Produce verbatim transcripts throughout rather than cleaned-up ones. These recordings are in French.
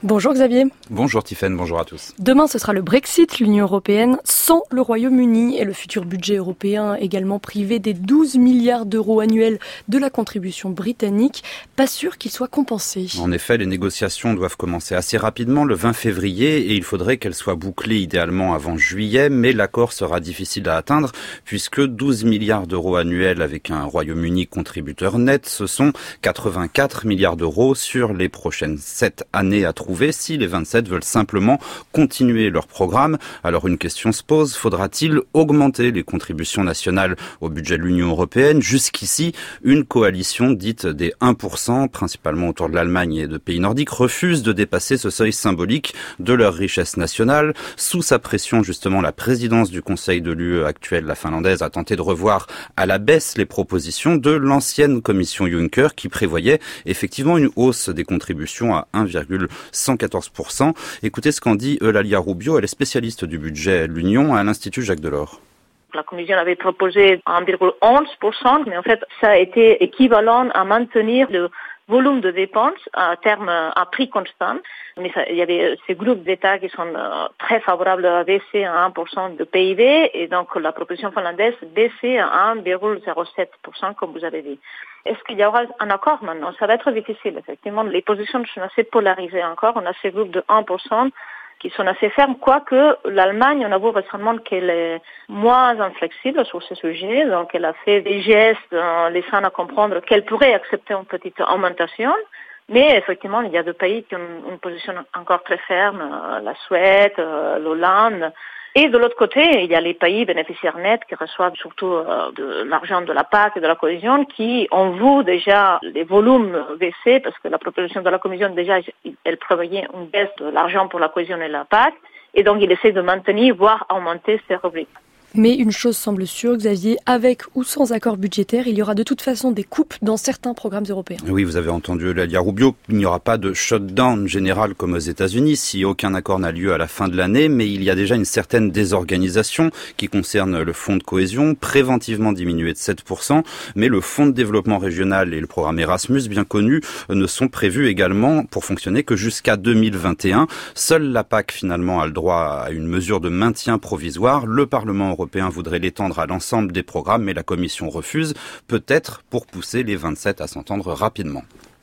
Bonjour Xavier. Bonjour Tiffaine, bonjour à tous. Demain ce sera le Brexit, l'Union européenne sans le Royaume-Uni et le futur budget européen également privé des douze milliards d'euros annuels de la contribution britannique. Pas sûr qu'il soit compensé. En effet, les négociations doivent commencer assez rapidement le vingt février et il faudrait qu'elles soient bouclées idéalement avant juillet, mais l'accord sera difficile à atteindre puisque douze milliards d'euros annuels avec un Royaume-Uni contributeur net, ce sont quatre-vingt-quatre milliards d'euros sur les prochaines sept années à trouver si les vingt-sept veulent simplement continuer leur programme. Alors une question se pose, faudra-t-il augmenter les contributions nationales au budget de l'Union européenne? Jusqu'ici, une coalition dite des un pour cent, principalement autour de l'Allemagne et de pays nordiques, refuse de dépasser ce seuil symbolique de leur richesse nationale. Sous sa pression, justement, la présidence du Conseil de l'U E actuelle, la finlandaise, a tenté de revoir à la baisse les propositions de l'ancienne commission Juncker qui prévoyait effectivement une hausse des contributions à un virgule cent quatorze pour cent. Écoutez ce qu'en dit Eulalia Rubio, elle est spécialiste du budget de l'Union à l'Institut Jacques Delors. La Commission avait proposé un virgule onze pour cent, mais en fait, ça a été équivalent à maintenir le volume de dépenses à terme à prix constant. Mais ça, il y avait ces groupes d'États qui sont euh, très favorables à baisser à un pour cent de P I B et donc la proposition finlandaise baisser à un virgule zéro sept pour cent comme vous avez dit. Est-ce qu'il y aura un accord maintenant? Ça va être difficile, effectivement. Les positions sont assez polarisées encore. On a ces groupes de un pour cent qui sont assez fermes, quoique l'Allemagne, on avoue récemment qu'elle est moins inflexible sur ce sujet, donc elle a fait des gestes en laissant à comprendre qu'elle pourrait accepter une petite augmentation, mais effectivement, il y a deux pays qui ont une position encore très ferme, la Suède, l'Hollande. Et de l'autre côté, il y a les pays bénéficiaires nets qui reçoivent surtout euh, de l'argent de la P A C et de la cohésion qui ont vu déjà les volumes baisser parce que la proposition de la Commission déjà, elle prévoyait une baisse de l'argent pour la cohésion et la P A C et donc il essaie de maintenir, voire augmenter ces rubriques. Mais une chose semble sûre, Xavier, avec ou sans accord budgétaire, il y aura de toute façon des coupes dans certains programmes européens. Oui, vous avez entendu Eulalia Rubio, il n'y aura pas de shutdown général comme aux États-Unis si aucun accord n'a lieu à la fin de l'année, mais il y a déjà une certaine désorganisation qui concerne le fonds de cohésion, préventivement diminué de sept pour cent, mais le fonds de développement régional et le programme Erasmus, bien connus, ne sont prévus également pour fonctionner que jusqu'à deux mille vingt et un. Seule la P A C finalement a le droit à une mesure de maintien provisoire. Le Parlement européen voudrait l'étendre à l'ensemble des programmes, mais la Commission refuse, peut-être pour pousser les vingt-sept à s'entendre rapidement.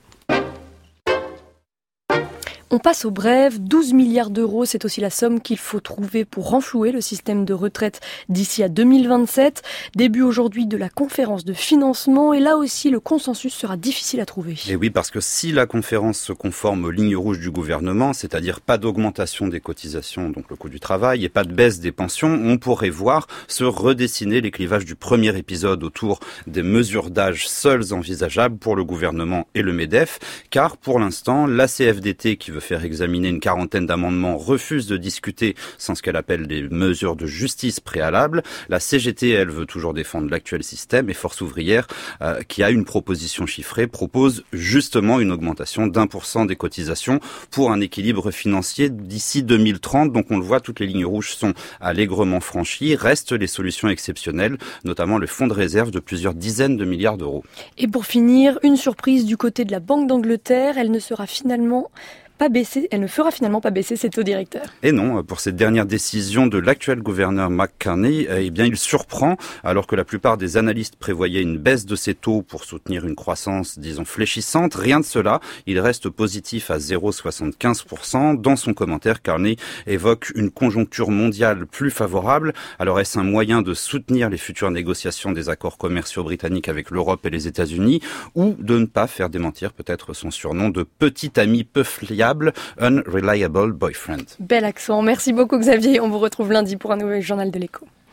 On passe au bref, douze milliards d'euros, c'est aussi la somme qu'il faut trouver pour renflouer le système de retraite d'ici à deux mille vingt-sept. Début aujourd'hui de la conférence de financement et là aussi le consensus sera difficile à trouver. Et oui, parce que si la conférence se conforme aux lignes rouges du gouvernement, c'est-à-dire pas d'augmentation des cotisations, donc le coût du travail, et pas de baisse des pensions, on pourrait voir se redessiner les clivages du premier épisode autour des mesures d'âge seules envisageables pour le gouvernement et le MEDEF, car pour l'instant, la C F D T qui veut faire examiner une quarantaine d'amendements refuse de discuter sans ce qu'elle appelle des mesures de justice préalables. La C G T, elle, veut toujours défendre l'actuel système et Force ouvrière, euh, qui a une proposition chiffrée, propose justement une augmentation d'un pour cent des cotisations pour un équilibre financier d'ici deux mille trente. Donc on le voit, toutes les lignes rouges sont allègrement franchies. Restent les solutions exceptionnelles, notamment le fonds de réserve de plusieurs dizaines de milliards d'euros. Et pour finir, une surprise du côté de la Banque d'Angleterre, elle ne sera finalement pas baisser, elle ne fera finalement pas baisser ses taux directeurs. Et non, pour cette dernière décision de l'actuel gouverneur Mark Carney, eh bien, il surprend, alors que la plupart des analystes prévoyaient une baisse de ses taux pour soutenir une croissance, disons, fléchissante. Rien de cela. Il reste positif à zéro virgule soixante-quinze pour cent. Dans son commentaire, Carney évoque une conjoncture mondiale plus favorable. Alors, est-ce un moyen de soutenir les futures négociations des accords commerciaux britanniques avec l'Europe et les États-Unis, ou de ne pas faire démentir peut-être son surnom de petit ami peu fiable, Unreliable Boyfriend. Bel accent. Merci beaucoup Xavier. On vous retrouve lundi pour un nouvel journal de l'Écho.